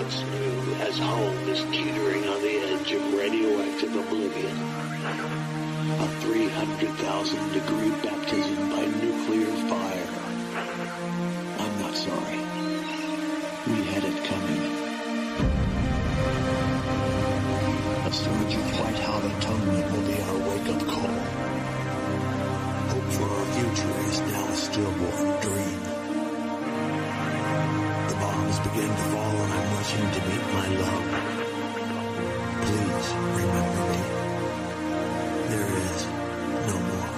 what's new as home is teetering on the edge of radioactive oblivion. A 300,000 degree baptism by nuclear fire. I'm not sorry. We had it coming. A surge of white-hot atonement will be our wake-up call. Hope for our future is now a stillborn dream. The bombs begin to fall and I'm rushing to meet my love. Please remember me. There is no more.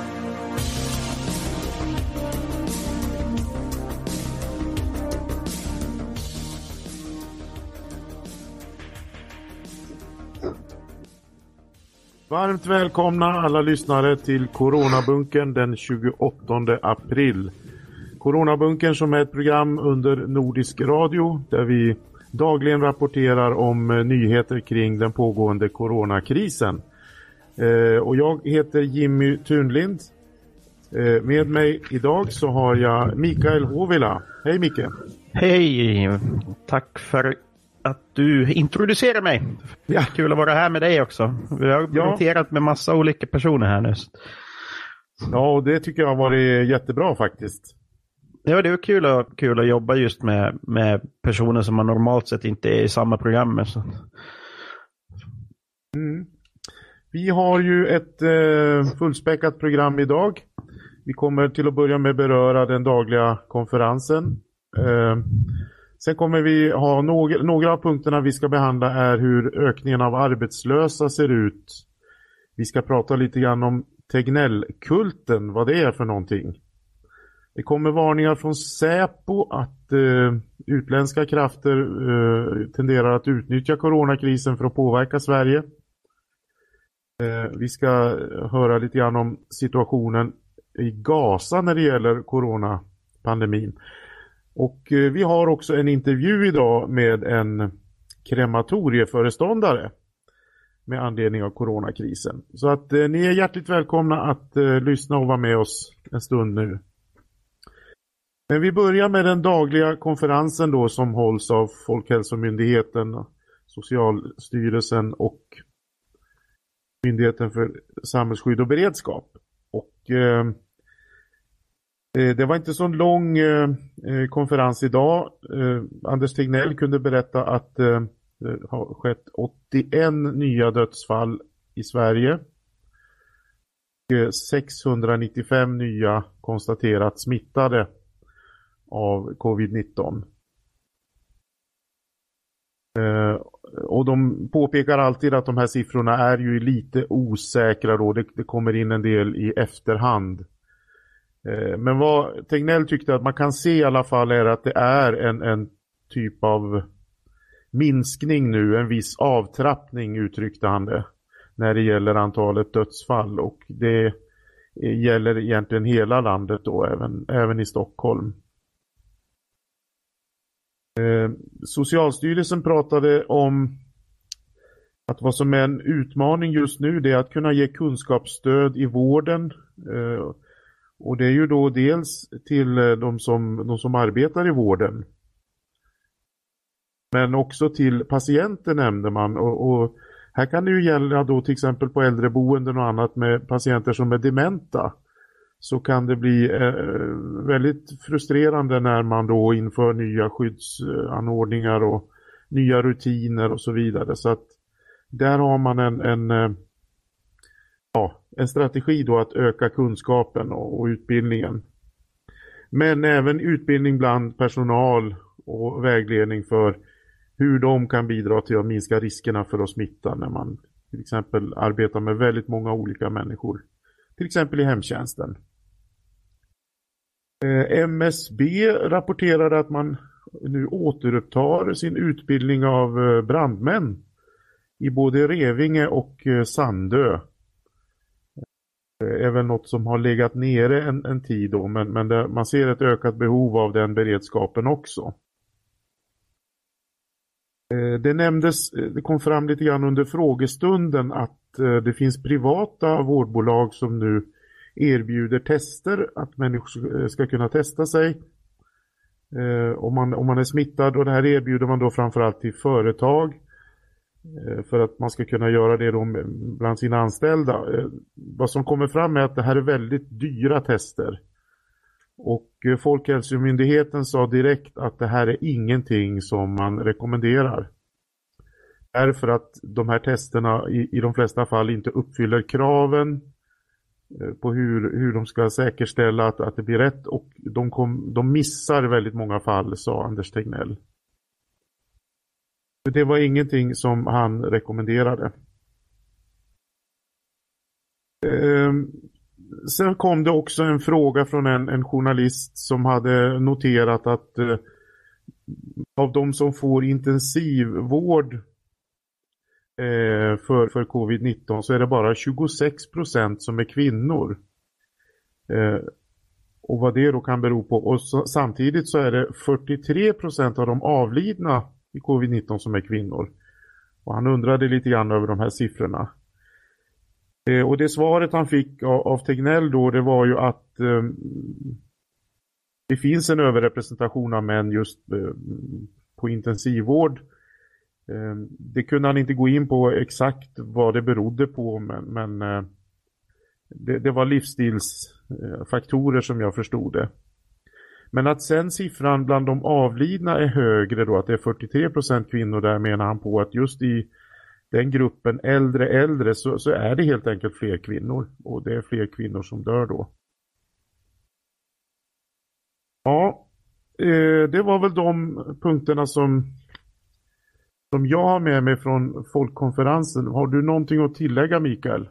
Varmt välkomna alla lyssnare till Coronabunkern den 28 april. Coronabunkern som är ett program under Nordisk Radio där vi dagligen rapporterar om nyheter kring den pågående coronakrisen. Och jag heter Jimmy Thunlind. Med mig idag så har jag Mikael Hovila. Hej Micke. Hej, tack för att du introducerar mig. Ja. Kul att vara här med dig också. Vi har noterat med massa olika personer här nu. Ja, och det tycker jag har varit jättebra faktiskt. Ja, det är kul att jobba just med personer som man normalt sett inte är i samma program med. Så. Vi har ju ett fullspäckat program idag. Vi kommer till att börja med beröra den dagliga konferensen. Sen kommer vi ha några av punkterna vi ska behandla är hur ökningen av arbetslösa ser ut. Vi ska prata lite grann om Tegnell-kulten, vad det är för någonting. Det kommer varningar från Säpo att utländska krafter tenderar att utnyttja coronakrisen för att påverka Sverige. Vi ska höra lite grann om situationen i Gaza när det gäller coronapandemin. Och vi har också en intervju idag med en krematorieföreståndare med anledning av coronakrisen. Så att ni är hjärtligt välkomna att lyssna och vara med oss en stund nu. Men vi börjar med den dagliga konferensen då som hålls av Folkhälsomyndigheten, Socialstyrelsen och Myndigheten för samhällsskydd och beredskap. Och det var inte så en lång konferens idag. Anders Tegnell kunde berätta att det har skett 81 nya dödsfall i Sverige. Och 695 nya konstaterat smittade av covid-19. Och de påpekar alltid att de här siffrorna är ju lite osäkra då. Det kommer in en del i efterhand. Men vad Tegnell tyckte att man kan se i alla fall är att det är en typ av minskning nu, en viss avtrappning uttryckte han det när det gäller antalet dödsfall och det gäller egentligen hela landet då, även i Stockholm. Socialstyrelsen pratade om att vad som är en utmaning just nu det är att kunna ge kunskapsstöd i vården. Och det är ju då dels till de som arbetar i vården. Men också till patienter nämnde man. Och här kan det ju gälla då till exempel på äldreboenden och annat med patienter som är dementa. Så kan det bli väldigt frustrerande när man då inför nya skyddsanordningar och nya rutiner och så vidare. Så att där har man en strategi då att öka kunskapen och utbildningen. Men även utbildning bland personal och vägledning för hur de kan bidra till att minska riskerna för att smitta när man till exempel arbetar med väldigt många olika människor. Till exempel i hemtjänsten. MSB rapporterade att man nu återupptar sin utbildning av brandmän i både Revinge och Sandö. Även något som har legat nere en tid då, men man ser ett ökat behov av den beredskapen också. Det kom fram lite grann under frågestunden att det finns privata vårdbolag som nu erbjuder tester, att människor ska kunna testa sig Om man är smittad, och det här erbjuder man då framförallt till företag för att man ska kunna göra det då bland sina anställda. Vad som kommer fram är att det här är väldigt dyra tester. Och Folkhälsomyndigheten sa direkt att det här är ingenting som man rekommenderar. Därför att de här testerna i de flesta fall inte uppfyller kraven på hur de ska säkerställa att det blir rätt, och de missar väldigt många fall, sa Anders Tegnell. Det var ingenting som han rekommenderade. Sen kom det också en fråga från en journalist som hade noterat att av de som får intensivvård för covid-19 så är det bara 26% som är kvinnor. Och vad det då kan bero på. Och samtidigt så är det 43% av de avlidna i covid-19 som är kvinnor. Och han undrade lite grann över de här siffrorna. Och det svaret han fick av Tegnell då, det var ju att det finns en överrepresentation av män just på intensivvård. Det kunde han inte gå in på exakt vad det berodde på, men det var livsstilsfaktorer som jag förstod det. Men att sen siffran bland de avlidna är högre då, att det är 43% kvinnor, där menar han på att just i den gruppen äldre så är det helt enkelt fler kvinnor, och det är fler kvinnor som dör då. Ja, det var väl de punkterna som jag har med mig från folkkonferensen. Har du någonting att tillägga, Mikael?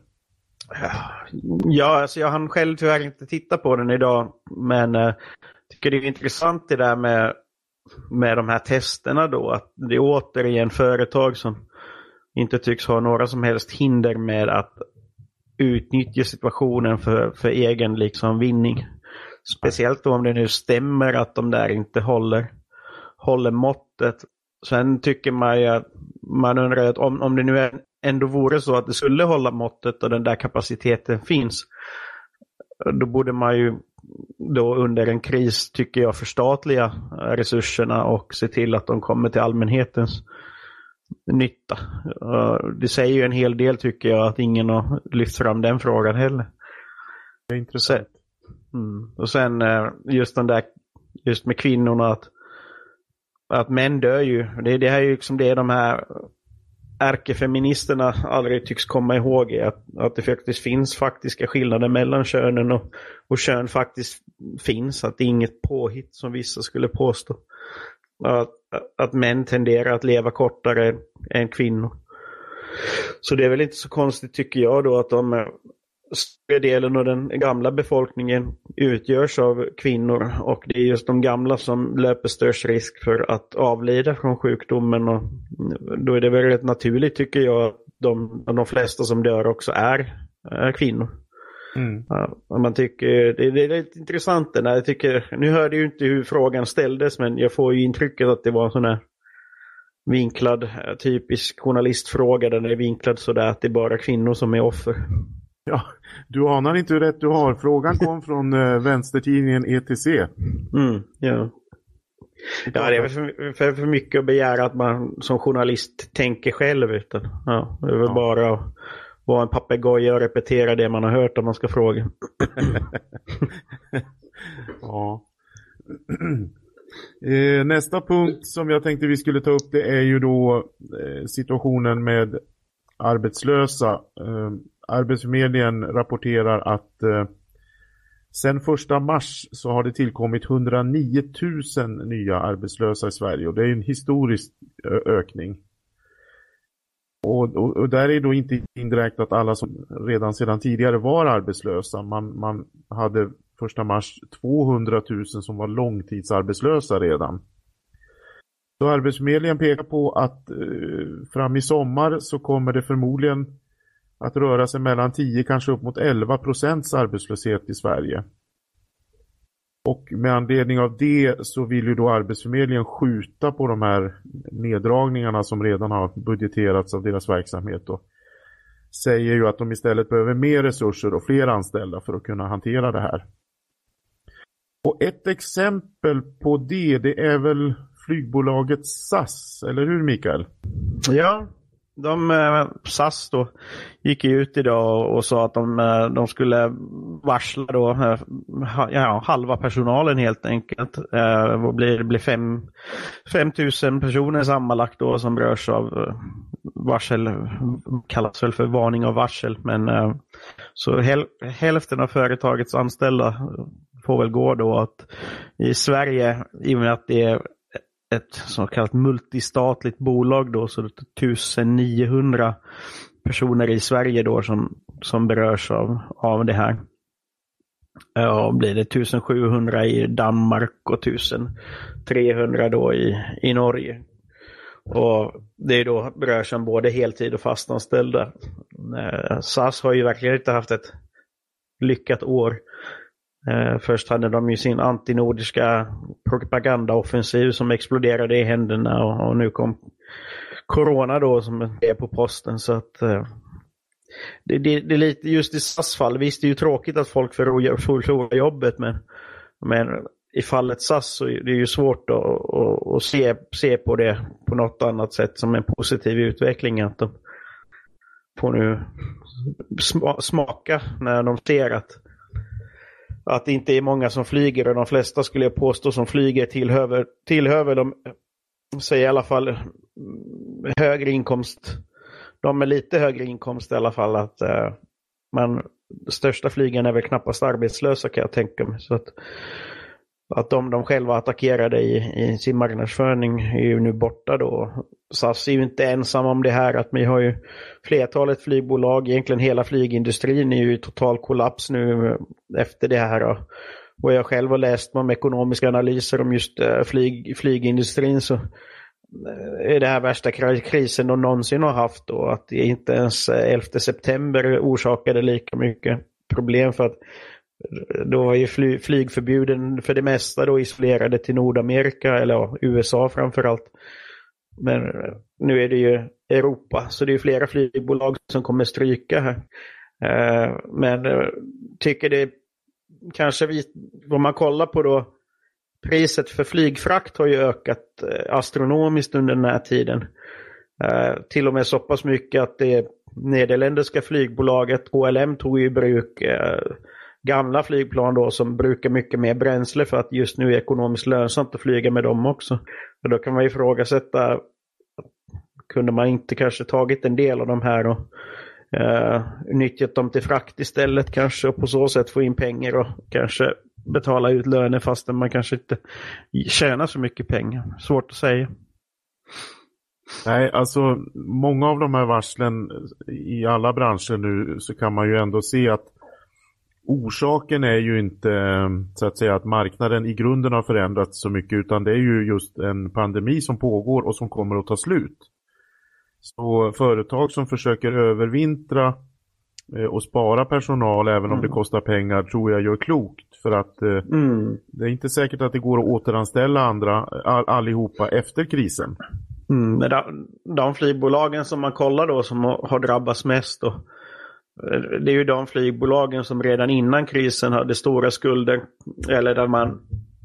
Ja, alltså jag hann själv tyvärr inte titta på den idag, men tycker det är intressant det där med de här testerna då, att det är återigen företag som inte tycks ha några som helst hinder med att utnyttja situationen för egen liksom vinning. Speciellt då om det nu stämmer att de där inte håller måttet. Sen tycker man ju att man undrar att om det nu ändå vore så att det skulle hålla måttet och den där kapaciteten finns, då borde man ju då under en kris, tycker jag, förstatliga resurserna och se till att de kommer till allmänhetens nytta. Det säger ju en hel del, tycker jag, att ingen har lyft fram den frågan heller. Det är intressant. Och sen just den där, just med kvinnorna, att män dör ju. Det här är ju liksom det de här ärkefeministerna aldrig tycks komma ihåg, att det faktiskt finns faktiska skillnader mellan könen, och kön faktiskt finns, att det är inget påhitt som vissa skulle påstå. Att män tenderar att leva kortare än kvinnor. Så det är väl inte så konstigt, tycker jag, då, att de större delen av den gamla befolkningen utgörs av kvinnor, och det är just de gamla som löper störst risk för att avlida från sjukdomen, och då är det väl rätt naturligt, tycker jag, att de flesta som dör också är kvinnor. Man tycker det är lite intressant när jag tycker, nu hörde ju inte hur frågan ställdes, men jag får ju intrycket att det var en sån här vinklad, typisk journalistfråga, där det är vinklad sådär att det är bara kvinnor som är offer. Ja, du anar inte hur rätt du har. Frågan kom från vänstertidningen ETC. Ja. Ja, det är för mycket att begära att man som journalist tänker själv, utan det är väl bara att vara en papegoja och repetera det man har hört om man ska fråga. Ja. Nästa punkt som jag tänkte vi skulle ta upp, det är ju då situationen med arbetslösa. Arbetsförmedlingen rapporterar att sen 1 mars så har det tillkommit 109 000 nya arbetslösa i Sverige, och det är en historisk ökning. Och där är då inte inräknat alla som redan sedan tidigare var arbetslösa. Man hade 1 mars 200 000 som var långtidsarbetslösa redan. Så Arbetsförmedlingen pekar på att fram i sommar så kommer det förmodligen att röra sig mellan 10, kanske upp mot 11% arbetslöshet i Sverige. Och med anledning av det så vill ju då Arbetsförmedlingen skjuta på de här neddragningarna som redan har budgeterats av deras verksamhet, och säger ju att de istället behöver mer resurser och fler anställda för att kunna hantera det här. Och ett exempel på det är väl flygbolaget SAS, eller hur Mikael? Ja, SAS då gick ut idag och sa att de skulle varsla då halva personalen helt enkelt. Det blir 5 000 personer sammanlagt då som berörs av varsel, kallas väl för varning av varsel. Men så hälften av företagets anställda får väl gå då. Att i Sverige, i och med att det är ett så kallat multistatligt bolag då, så det är 1900 personer i Sverige då som berörs av det här. Ja, blir det 1700 i Danmark och 1300 då i Norge. Och det är då berörs om både heltid och fastanställda. SAS har ju verkligen inte haft ett lyckat år. Först hade de ju sin antinordiska propagandaoffensiv som exploderade i händerna, och nu kom corona då som är på posten. Så att det är lite just i SAS fall. Visst, det är ju tråkigt att folk förlorar jobbet, men i fallet SAS så är det ju svårt att se på det på något annat sätt som en positiv utveckling, att de får nu smaka när de ser att det inte är många som flyger, och de flesta skulle jag påstå som flyger tillhör de, säger i alla fall, högre inkomst. De med lite högre inkomst i alla fall, att största flygen är väl knappast arbetslösa, kan jag tänka mig. Så att de själva attackerade i sin marknadsföring är ju nu borta då. SAS är ju inte ensam om det här, att vi har ju flertalet flygbolag, egentligen hela flygindustrin är ju i total kollaps nu efter det här då. Och jag själv har läst om ekonomiska analyser om just flygindustrin, så är det här värsta krisen de någonsin har haft, och att det inte ens 11 september orsakade lika mycket problem, för att då var ju flygförbuden för det mesta då isolerade till Nordamerika, eller USA framförallt. Men nu är det ju Europa, så det är flera flygbolag som kommer stryka här. Men tycker det kanske om man kollar på då, priset för flygfrakt har ju ökat astronomiskt under den här tiden. Till och med så pass mycket att det nederländska flygbolaget KLM tog i bruk gamla flygplan då som brukar mycket mer bränsle, för att just nu är det ekonomiskt lönsamt att flyga med dem också. Och då kan man ifrågasätta, kunde man inte kanske tagit en del av de här och nyttjat dem till frakt istället kanske, och på så sätt få in pengar och kanske betala ut löner fastän man kanske inte tjänar så mycket pengar. Svårt att säga. Nej, alltså många av de här varslen i alla branscher nu, så kan man ju ändå se att orsaken är ju inte så att säga att marknaden i grunden har förändrats så mycket, utan det är ju just en pandemi som pågår och som kommer att ta slut. Så företag som försöker övervintra och spara personal även om det kostar pengar, tror jag gör klokt, för att det är inte säkert att det går att återanställa allihopa efter krisen. Men de flygbolagen som man kollar då som har drabbats mest då, det är ju de flygbolagen som redan innan krisen hade stora skulder, eller där man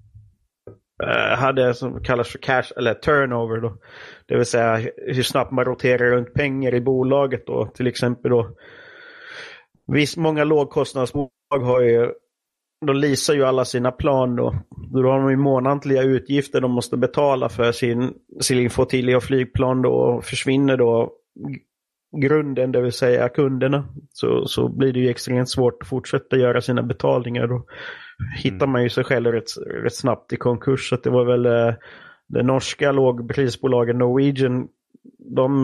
hade som kallas för cash eller turnover då. Det vill säga hur snabbt man roterar runt pengar i bolaget då. Till exempel då, visst många lågkostnadsbolag de leasar ju alla sina plan då. Då har de ju månatliga utgifter de måste betala för sin flottilj och flygplan då, och försvinner då grunden, det vill säga kunderna, så blir det ju extremt svårt att fortsätta göra sina betalningar. Då hittar man ju sig själv rätt snabbt i konkurs. Så det var väl det norska lågprisbolaget Norwegian, de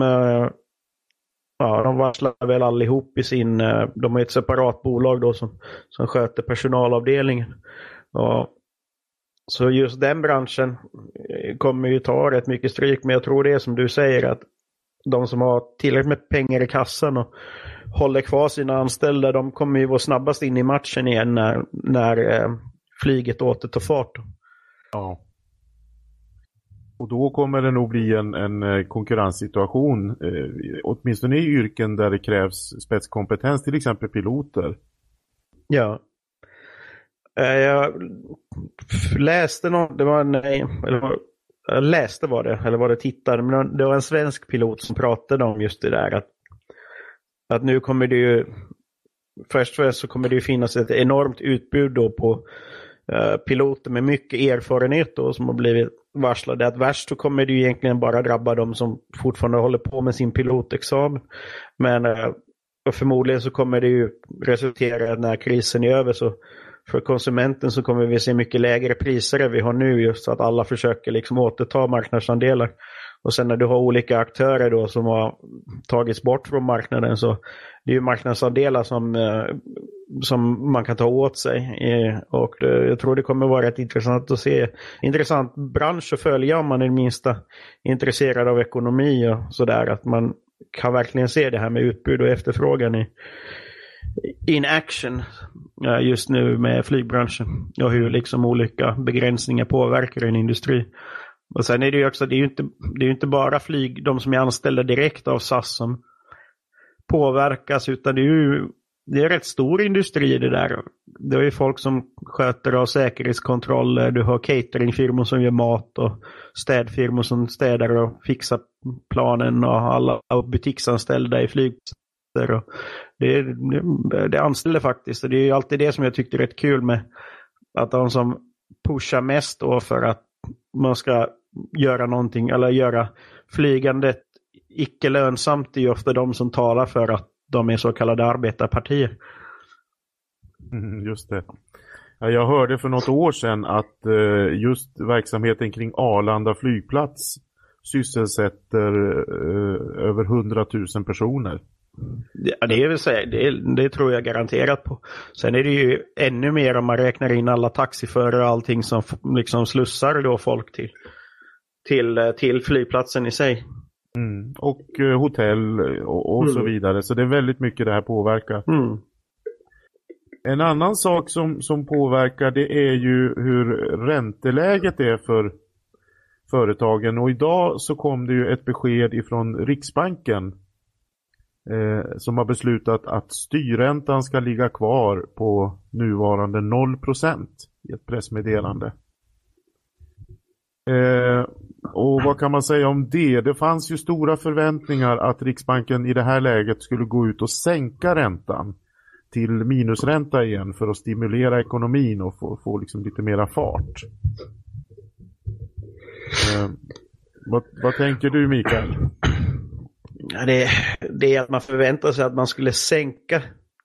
varslar väl allihop i sin, de har ett separat bolag då som sköter personalavdelningen. Ja, så just den branschen kommer ju ta rätt mycket stryk, men jag tror det är som du säger, att de som har tillräckligt med pengar i kassan och håller kvar sina anställda, de kommer ju vara snabbast in i matchen igen när flyget återtar fart. Ja. Och då kommer det nog bli en konkurrenssituation, åtminstone i yrken där det krävs spetskompetens, till exempel piloter. Ja. Jag läste någon, det var jag läste eller var det tittade, men det var en svensk pilot som pratade om just det där att nu kommer det ju först så kommer det ju finnas ett enormt utbud då på piloter med mycket erfarenhet då, som har blivit varslade. Att värst så kommer det ju egentligen bara drabba de som fortfarande håller på med sin pilotexamen. Men förmodligen så kommer det ju resultera när krisen är över, så för konsumenten så kommer vi se mycket lägre priser än vi har nu, just så att alla försöker liksom återta marknadsandelar. Och sen när du har olika aktörer då som har tagits bort från marknaden, så det är ju marknadsandelar som man kan ta åt sig. Och jag tror det kommer vara rätt intressant att se. Intressant bransch att följa om man är minsta intresserad av ekonomi och sådär. Att man kan verkligen se det här med utbud och efterfrågan in action just nu med flygbranschen. Och hur liksom olika begränsningar påverkar en industri. Och sen är det ju också, det är ju inte bara de som är anställda direkt av SAS som påverkas, utan det är rätt stor industri det där. Det är ju folk som sköter av säkerhetskontroller, du har cateringfirmor som gör mat och städfirmor som städar och fixar planen och alla butiksanställda i flygplatser. Och det anställer faktiskt, och det är ju alltid det som jag tyckte är rätt kul med att de som pushar mest då för att man ska göra någonting eller göra flygandet icke lönsamt, är ju ofta de som talar för att de är så kallade arbetarpartier. Just det. Ja, jag hörde för något år sedan att just verksamheten kring Arlanda flygplats sysselsätter över 100 000 personer. Ja, det vill säga, det tror jag garanterat på. Sen är det ju ännu mer om man räknar in alla taxiförare och allting som liksom slussar då folk till flygplatsen i sig. Och hotell och så vidare. Så det är väldigt mycket det här påverkar. En annan sak som påverkar, det är ju hur ränteläget är för företagen. Och idag så kom det ju ett besked ifrån Riksbanken som har beslutat att styrräntan ska ligga kvar på nuvarande 0% i ett pressmeddelande. Och vad kan man säga om det? Det fanns ju stora förväntningar att Riksbanken i det här läget skulle gå ut och sänka räntan till minusränta igen för att stimulera ekonomin och få liksom lite mera fart. Vad tänker du, Mikael? Ja, det är att man förväntar sig att man skulle sänka.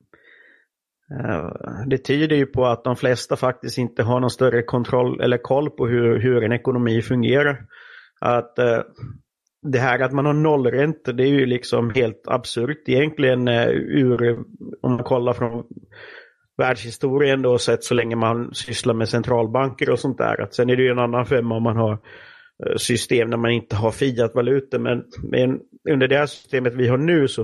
Det tyder ju på att de flesta faktiskt inte har någon större kontroll eller koll på hur en ekonomi fungerar. Att det här att man har nollränta, det är ju liksom helt absurt egentligen om man kollar från världshistorien då, sett så länge man sysslar med centralbanker och sånt där. Att sen är det ju en annan femma om man har system när man inte har fiatvalutor, men under det här systemet vi har nu så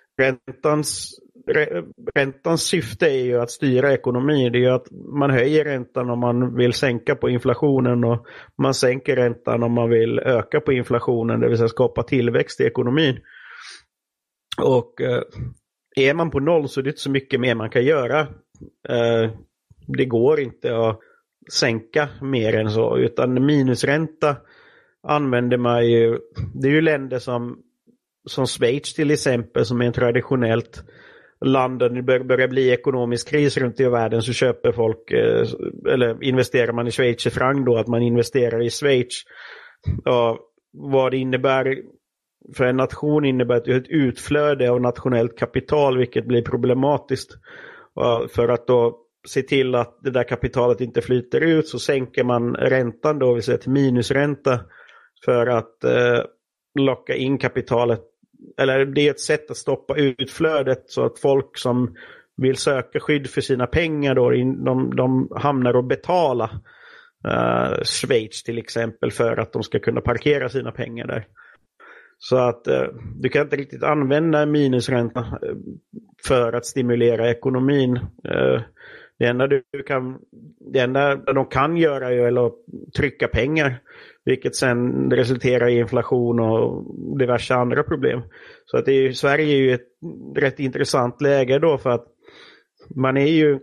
räntans syfte är ju att styra ekonomin. Det är ju att man höjer räntan om man vill sänka på inflationen, och man sänker räntan om man vill öka på inflationen, det vill säga skapa tillväxt i ekonomin. Och är man på noll så är det inte så mycket mer man kan göra. Det går inte att sänka mer än så, utan minusränta använder man ju. Det är ju länder som Schweiz till exempel, som är en traditionellt land där det börjar bli ekonomisk kris runt i världen, så köper folk eller investerar man i schweizerfranc då, att man investerar i Schweiz. Och vad det innebär för en nation innebär att ett utflöde av nationellt kapital, vilket blir problematiskt. Och för att då se till att det där kapitalet inte flyter ut, så sänker man räntan då, vill säga till minusränta, för att locka in kapitalet. Eller det är ett sätt att stoppa utflödet, så att folk som vill söka skydd för sina pengar då, de hamnar och betala Schweiz till exempel för att de ska kunna parkera sina pengar där. Så att du kan inte riktigt använda minusränta för att stimulera ekonomin. Det enda de kan göra är att trycka pengar, vilket sen resulterar i inflation och diverse andra problem. Så att Sverige är ju ett rätt intressant läge då, för att man är ju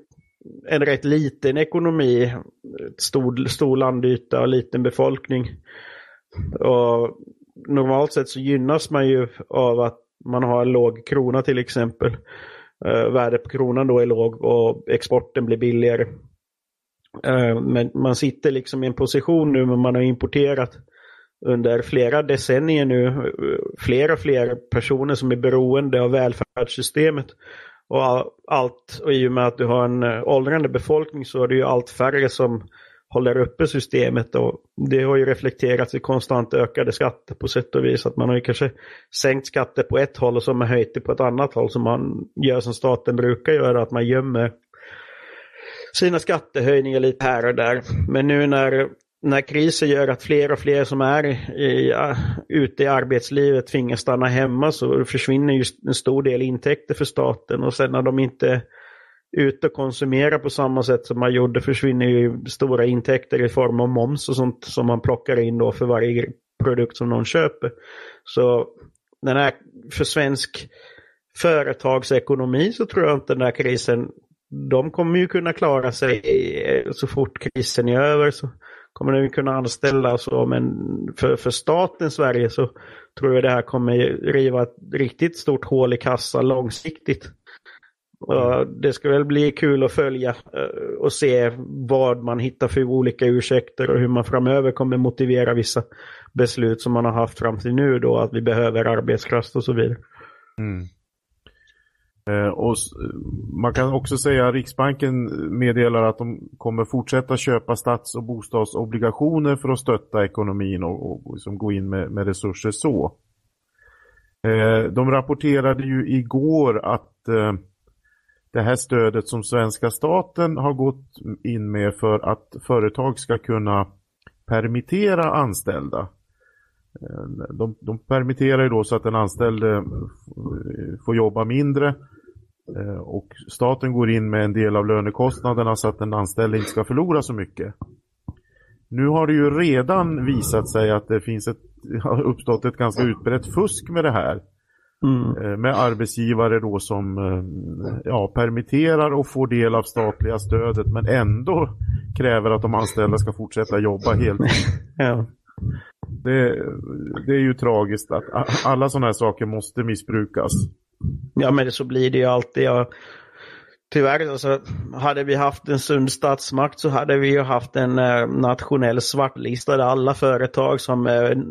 en rätt liten ekonomi, stor landyta och liten befolkning. Och normalt sett så gynnas man ju av att man har en låg krona till exempel. Värdet på kronan då är låg och exporten blir billigare. Men man sitter liksom i en position nu, men man har importerat under flera decennier nu fler och fler personer som är beroende av välfärdssystemet. Och i och med att du har en åldrande befolkning så är det ju allt färre som håller uppe systemet, och det har ju reflekterats i konstant ökade skatter på sätt och vis. Att man har ju kanske sänkt skatter på ett håll och så har man höjt det på ett annat håll, som man gör som staten brukar göra, att man gömmer sina skattehöjningar lite här och där. Men nu när krisen gör att fler och fler som är ute i arbetslivet tvingas stanna hemma, så försvinner ju en stor del intäkter för staten, och sen när de inte ute och konsumera på samma sätt som man gjorde, försvinner ju stora intäkter i form av moms och sånt som man plockar in då för varje produkt som någon köper. Så den här, för svensk företagsekonomi så tror jag inte den här krisen, de kommer ju kunna klara sig så fort krisen är över, så kommer de kunna anställa och så, men för staten Sverige så tror jag det här kommer riva ett riktigt stort hål i kassan långsiktigt. Det ska väl bli kul att följa och se vad man hittar för olika ursäkter och hur man framöver kommer motivera vissa beslut som man har haft fram till nu då, att vi behöver arbetskraft och så vidare. Och man kan också säga att Riksbanken meddelar att de kommer fortsätta köpa stats- och bostadsobligationer för att stötta ekonomin och liksom gå in med resurser så. De rapporterade ju igår att det här stödet som svenska staten har gått in med för att företag ska kunna permittera anställda. De permitterar ju då så att den anställde får jobba mindre, och staten går in med en del av lönekostnaderna så att den anställde inte ska förlora så mycket. Nu har det ju redan visat sig att det har uppstått ett ganska utbrett fusk med det här. Med arbetsgivare då som permitterar och får del av statliga stödet, men ändå kräver att de anställda ska fortsätta jobba helt. Ja. Det är ju tragiskt att alla sådana här saker måste missbrukas. Ja, men så blir det ju alltid. Tyvärr, alltså, hade vi haft en sund statsmakt så hade vi ju haft en nationell svartlista där alla företag som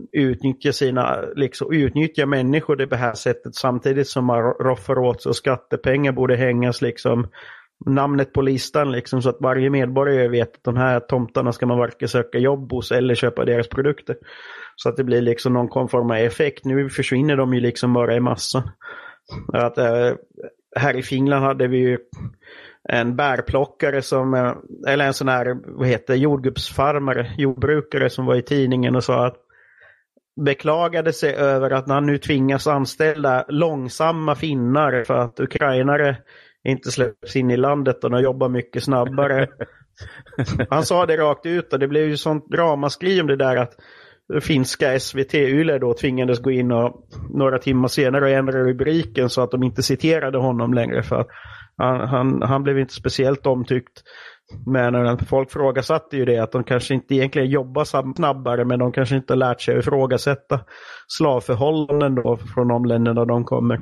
utnyttjar människor det på här sättet, samtidigt som man roffar åt sig och skattepengar borde hängas liksom namnet på listan liksom, så att varje medborgare vet att de här tomtarna ska man varken söka jobb hos eller köpa deras produkter. Så att det blir liksom någon form av effekt. Nu försvinner de ju liksom bara i massa. Att, här i Finland hade vi ju en bärplockare eller en sån här, jordbrukare som var i tidningen och sa att beklagade sig över att han nu tvingas anställa långsamma finnar för att ukrainare inte släpps in i landet och de jobbar mycket snabbare. Han sa det rakt ut och det blev ju sånt dramaskri om det där att finska SVT Yle då tvingades gå in och några timmar senare ändra rubriken så att de inte citerade honom längre, för att han blev inte speciellt omtyckt. Men folk frågasatte ju det, att de kanske inte egentligen jobbar snabbare, men de kanske inte lärt sig att ifrågasätta slavförhållanden då från de länderna de kommer.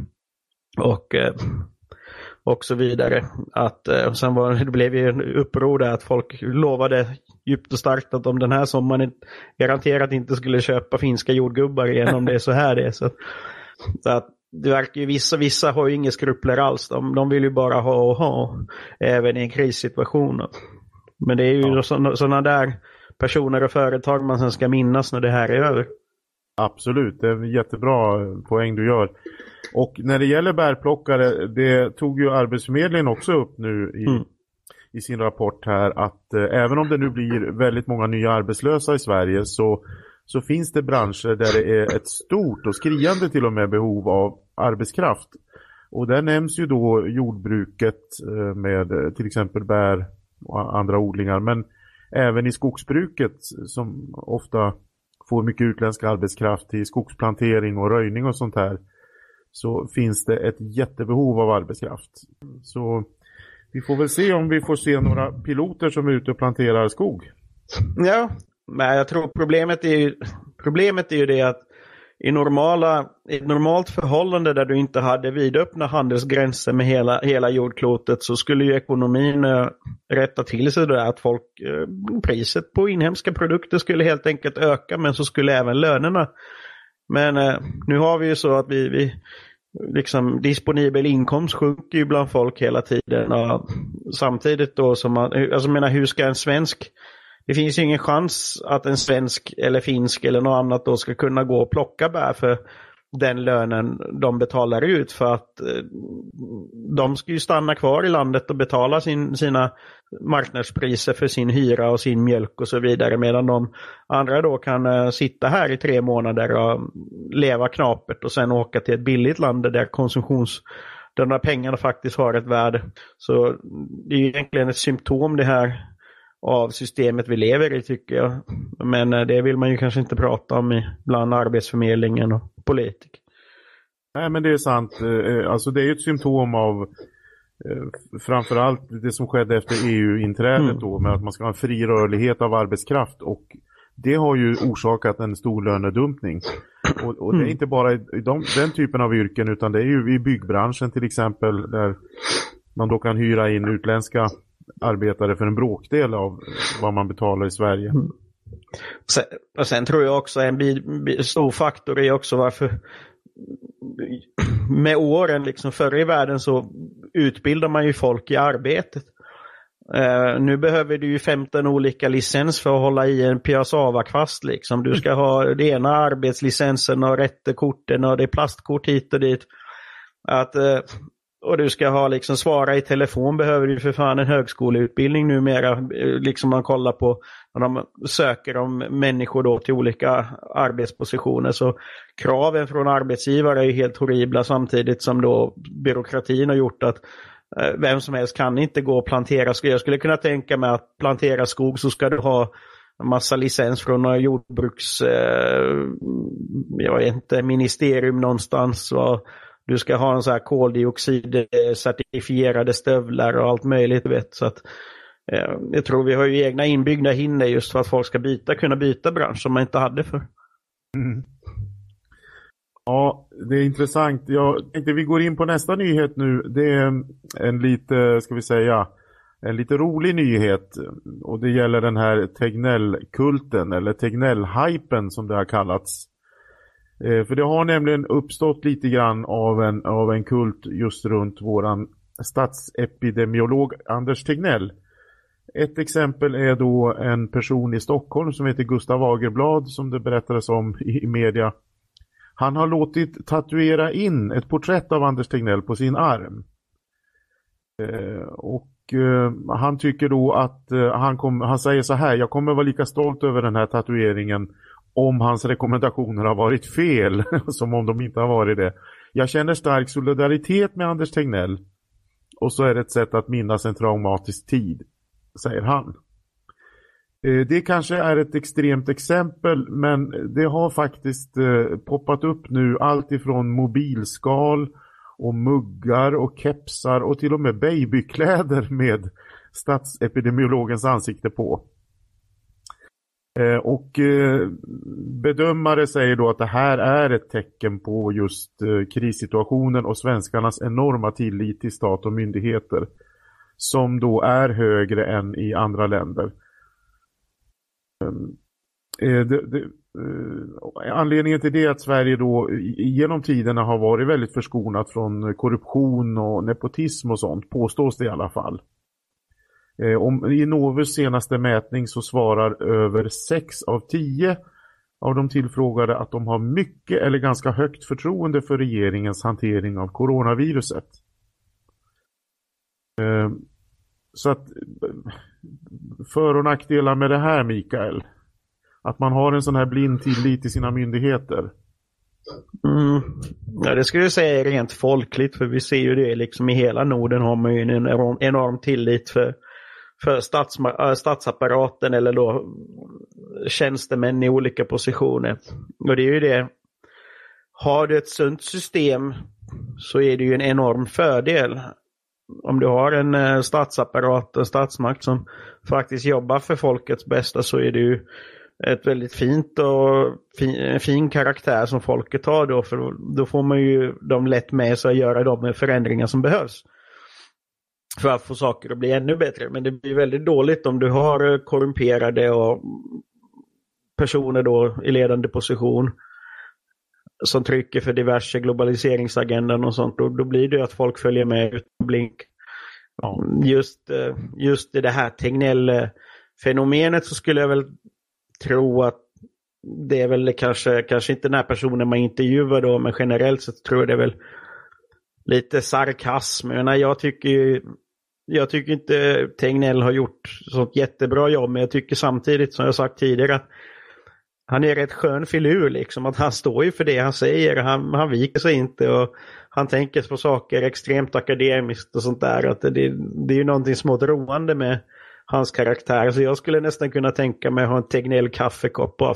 Och så vidare. Sen det blev ju en uppror där att folk lovade djupt och starkt att om den här sommaren garanterat inte skulle köpa finska jordgubbar igen om det är så här det är. Så att det verkar ju vissa har ju inga skrupler alls. De vill ju bara ha även i en krissituation. Men det är ju sådana där personer och företag man sen ska minnas när det här är över. Absolut, det är en jättebra poäng du gör. Och när det gäller bärplockare, det tog ju Arbetsförmedlingen också upp nu i sin rapport här, att även om det nu blir väldigt många nya arbetslösa i Sverige så finns det branscher där det är ett stort och skriande till och med behov av arbetskraft. Och där nämns ju då jordbruket med till exempel bär och andra odlingar, men även i skogsbruket som ofta får mycket utländsk arbetskraft i skogsplantering och röjning och sånt här, så finns det ett jättebehov av arbetskraft. Så vi får väl se om vi får se några piloter som är ute och planterar skog. Ja, men jag tror problemet är ju det att i ett normalt förhållande där du inte hade vidöppna handelsgränser med hela jordklotet, så skulle ju ekonomin rätta till sig där, att priset på inhemska produkter skulle helt enkelt öka, men så skulle även lönerna. Men nu har vi ju så att vi liksom disponibel inkomst sjunker ju bland folk hela tiden, och samtidigt då som hur ska en svensk, det finns ju ingen chans att en svensk eller finsk eller något annat då ska kunna gå och plocka bär för den lönen de betalar ut, för att de ska ju stanna kvar i landet och betala sina marknadspriser för sin hyra och sin mjölk och så vidare, medan de andra då kan sitta här i 3 månader och leva knapert och sen åka till ett billigt land där de här pengarna faktiskt har ett värde. Så det är ju egentligen ett symptom det här av systemet vi lever i, tycker jag. Men det vill man ju kanske inte prata om bland Arbetsförmedlingen och politiker. Nej, men det är sant. Alltså det är ju ett symptom av framförallt det som skedde efter EU-inträdet då, med att man ska ha en fri rörlighet av arbetskraft, och det har ju orsakat en stor lönedumpning. Och det är inte bara i den typen av yrken, utan det är ju i byggbranschen till exempel, där man då kan hyra in utländska arbetare för en bråkdel av vad man betalar i Sverige. Sen tror jag också en stor faktor är också varför med åren, liksom förr i världen, så utbildar man ju folk i arbetet. Nu behöver du ju 15 olika licens för att hålla i en piassavakvast liksom. Du ska ha det ena arbetslicensen och rättekorten och det är plastkort hit och dit. Och du ska ha liksom svara i telefon, behöver du för fan en högskoleutbildning numera. Liksom man kollar på när de söker om människor då till olika arbetspositioner, så kraven från arbetsgivare är helt horribla, samtidigt som då byråkratin har gjort att vem som helst kan inte gå och plantera skog. Jag skulle kunna tänka mig att plantera skog så ska du ha en massa licens från några jag vet inte, ministerium någonstans, och du ska ha en så här koldioxidcertifierade stövlar och allt möjligt, vet. Så att jag tror vi har ju egna inbyggda hinder just för att folk ska kunna byta bransch som man inte hade för. Mm. Ja, det är intressant. Jag tänkte vi går in på nästa nyhet nu. Det är en lite rolig nyhet, och det gäller den här Tegnell-kulten eller Tegnell-hypen som det har kallats. För det har nämligen uppstått lite grann av en kult just runt våran statsepidemiolog Anders Tegnell. Ett exempel är då en person i Stockholm som heter Gustav Agerblad, som det berättades om i media. Han har låtit tatuera in ett porträtt av Anders Tegnell på sin arm. Han tycker då att han säger så här: jag kommer vara lika stolt över den här tatueringen om hans rekommendationer har varit fel som om de inte har varit det. Jag känner stark solidaritet med Anders Tegnell, och så är det ett sätt att minnas en traumatisk tid, säger han. Det kanske är ett extremt exempel, men det har faktiskt poppat upp nu allt ifrån mobilskal och muggar och kepsar och till och med babykläder med statsepidemiologens ansikte på. Bedömare säger då att det här är ett tecken på just krissituationen och svenskarnas enorma tillit till stat och myndigheter, som då är högre än i andra länder. Anledningen till det är att Sverige då genom tiderna har varit väldigt förskonat från korruption och nepotism och sånt, påstås det i alla fall. I Novus senaste mätning så svarar över 6 av 10 av de tillfrågade att de har mycket eller ganska högt förtroende för regeringens hantering av coronaviruset. Så att för- och nackdelar med det här, Mikael, att man har en sån här blind tillit till sina myndigheter. Ja, det skulle jag säga är rent folkligt, för vi ser ju det liksom i hela Norden har man ju en enorm tillit för statsapparaten eller då tjänstemän i olika positioner. Och det är ju det. Har du ett sunt system så är det ju en enorm fördel. om du har en statsapparat, en statsmakt som faktiskt jobbar för folkets bästa, så är det ju ett väldigt fint och fin karaktär som folket har då, för då får man ju dem lätt med sig att göra de förändringar som behövs för att få saker att bli ännu bättre. Men det blir väldigt dåligt om du har korrumperade och personer då i ledande position som trycker för diverse globaliseringsagendan och sånt. Då blir det att folk följer med utan blink. Ja. Just det här Tegnell-fenomenet, så skulle jag väl tro att det är väl kanske inte den här personen man intervjuar då, men generellt så tror jag det är väl lite sarkasm. Jag tycker inte Tegnell har gjort sånt jättebra jobb, men jag tycker samtidigt, som jag sagt tidigare, att han är rätt skön filur liksom, att han står ju för det han säger, han viker sig inte och han tänker på saker extremt akademiskt och sånt där, att det är ju någonting smått roande med hans karaktär, så jag skulle nästan kunna tänka mig att ha en Tegnell kaffekopp bara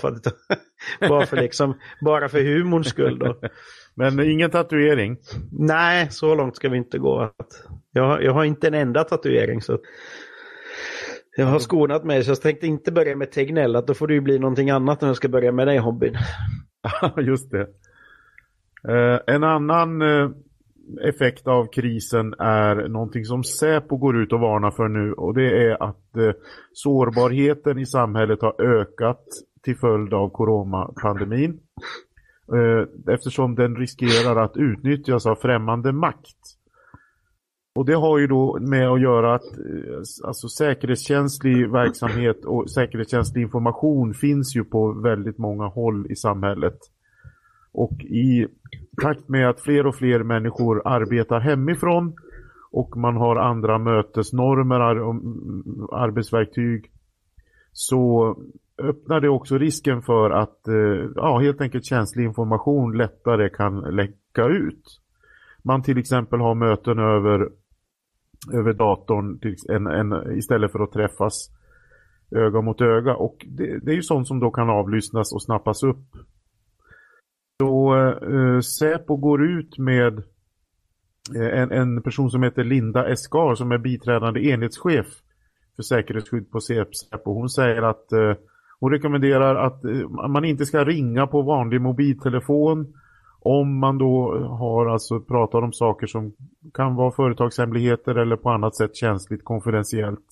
för humorns skull då. Men ingen tatuering? Nej, så långt ska vi inte gå. Jag har inte en enda tatuering, så jag har skonat mig, så jag tänkte inte börja med Tegnell, att då får det ju bli någonting annat när jag ska börja med den hobbyn. Just det. En annan effekt av krisen är någonting som Säpo går ut och varnar för nu, och det är att sårbarheten i samhället har ökat till följd av coronapandemin, eftersom den riskerar att utnyttjas av främmande makt. Och det har ju då med att göra att alltså säkerhetskänslig verksamhet och säkerhetskänslig information finns ju på väldigt många håll i samhället. Och i takt med att fler och fler människor arbetar hemifrån och man har andra mötesnormer och arbetsverktyg, så öppnar det också risken för att helt enkelt känslig information lättare kan läcka ut. Man till exempel har möten över datorn istället för att träffas öga mot öga, och det är ju sånt som då kan avlyssnas och snappas upp. Så Säpo går ut med en person som heter Linda Eskar, som är biträdande enhetschef för säkerhetsskydd på Säpo. Hon säger att hon rekommenderar att man inte ska ringa på vanlig mobiltelefon om man då pratar om saker som kan vara företagshemligheter eller på annat sätt känsligt konfidentiellt.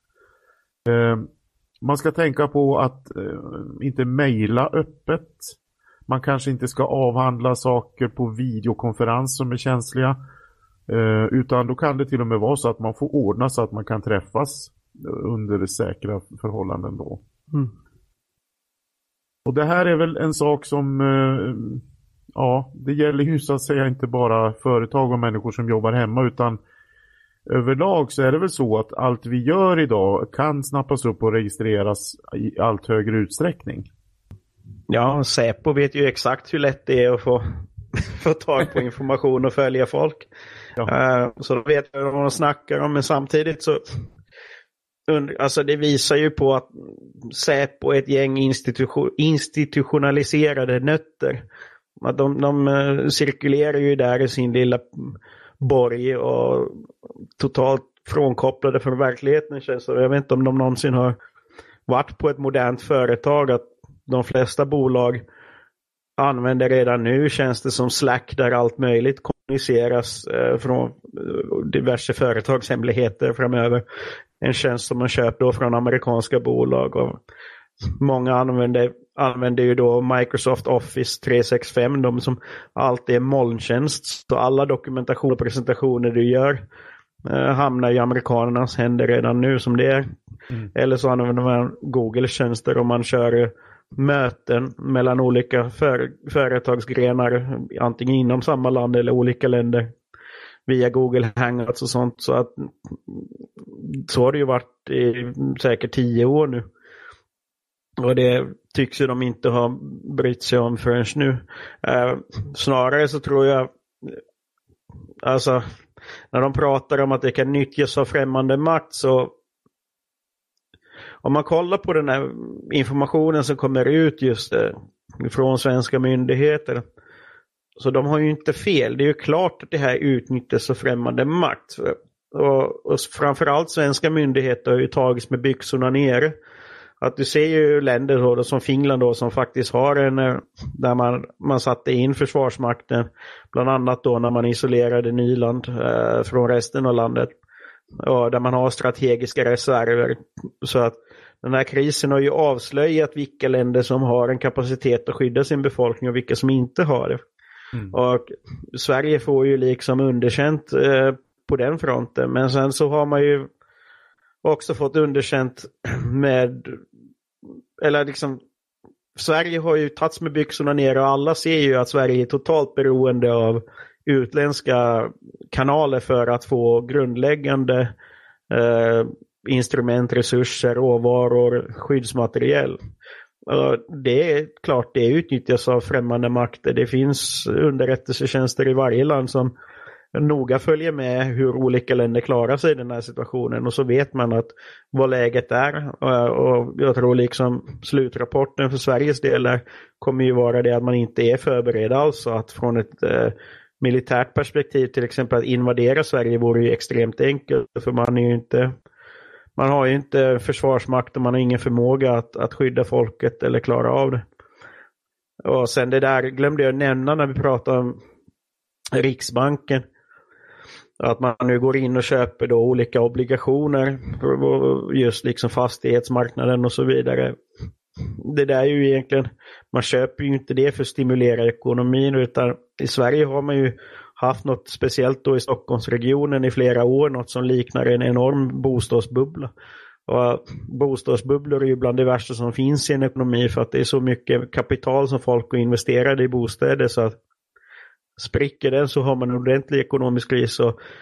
Man ska tänka på att inte mejla öppet. Man kanske inte ska avhandla saker på videokonferens som är känsliga. Utan då kan det till och med vara så att man får ordna så att man kan träffas under säkra förhållanden då. Mm. Och det här är väl en sak som det gäller ju så att säga inte bara företag och människor som jobbar hemma, utan överlag så är det väl så att allt vi gör idag kan snappas upp och registreras i allt högre utsträckning. Ja, Säpo vet ju exakt hur lätt det är att få tag på information och följa folk. Ja. Så då vet jag vad de snackar om, men samtidigt så det visar ju på att Säpo är ett gäng institutionaliserade nötter. Att de cirkulerar ju där i sin lilla borg och totalt frånkopplade från verkligheten. Så jag vet inte om de någonsin har varit på ett modernt företag, att de flesta bolag använder redan nu tjänster som Slack, där allt möjligt kommuniceras från diverse företagshemligheter framöver. En tjänst som man köper då från amerikanska bolag, och många använder ju då Microsoft Office 365, de som alltid är molntjänst, så alla dokumentation och presentationer du gör hamnar i amerikanernas händer redan nu som det är. Eller så använder man Google-tjänster om man kör möten mellan olika företagsgrenar, antingen inom samma land eller olika länder, via Google Hangouts och sånt. Så har det ju varit i säkert 10 år nu. Och det tycks ju de inte ha brytt sig om förrän nu. Snarare så tror jag, när de pratar om att det kan nyttjas av främmande makt, så om man kollar på den här informationen som kommer ut just från svenska myndigheter, så de har ju inte fel. Det är ju klart att det här utnyttjas av främmande makt. Och framförallt svenska myndigheter har ju tagits med byxorna nere. Att du ser ju länder då, som Finland då, som faktiskt har där man satte in försvarsmakten, bland annat då när man isolerade Nyland från resten av landet, och där man har strategiska reserver. Så att den här krisen har ju avslöjat vilka länder som har en kapacitet att skydda sin befolkning och vilka som inte har det. Och Sverige får ju liksom underkänt på den fronten, men sen så har man ju också fått underkänt Sverige har ju tagits med byxorna ner, och alla ser ju att Sverige är totalt beroende av utländska kanaler för att få grundläggande instrument, resurser, råvaror, skyddsmateriel. Det är klart, det utnyttjas av främmande makter. Det finns underrättelsetjänster i varje land som noga följer med hur olika länder klarar sig i den här situationen, och så vet man att vad läget är. Och jag tror liksom slutrapporten för Sveriges del kommer ju vara det att man inte är förberedd alls, att från ett militärt perspektiv till exempel att invadera Sverige vore ju extremt enkelt, för man har ju inte försvarsmakt och man har ingen förmåga att skydda folket eller klara av det. Och sen det där glömde jag nämna när vi pratade om Riksbanken. Att man nu går in och köper då olika obligationer, just liksom fastighetsmarknaden och så vidare. Det där är ju egentligen, man köper ju inte det för att stimulera ekonomin, utan i Sverige har man ju haft något speciellt då i Stockholmsregionen i flera år, något som liknar en enorm bostadsbubbla. Och bostadsbubblor är ju bland det värsta som finns i en ekonomi, för att det är så mycket kapital som folk har investerat i bostäder, så att spricker den så har man en ordentlig ekonomisk kris.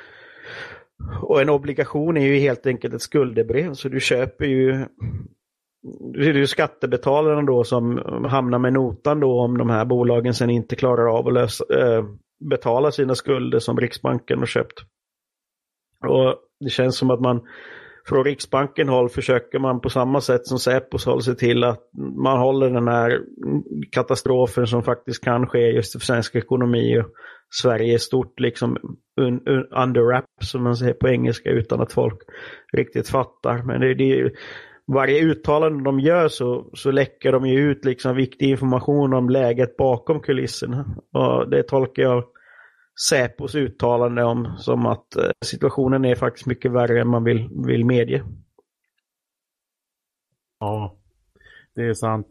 Och en obligation är ju helt enkelt ett skuldebrev, så du köper ju, det är ju skattebetalarna då som hamnar med notan då om de här bolagen sen inte klarar av att betala sina skulder som Riksbanken har köpt. Och det känns som att man från Riksbanken håll försöker man på samma sätt som Säpos håll se till att man håller den här katastrofen som faktiskt kan ske just för svensk ekonomi och Sverige är stort liksom under wrap, som man säger på engelska, utan att folk riktigt fattar. Men varje uttalande de gör så läcker de ju ut liksom viktig information om läget bakom kulisserna. Och det tolkar jag Säpos uttalande om som att situationen är faktiskt mycket värre än man vill medge. Ja, det är sant.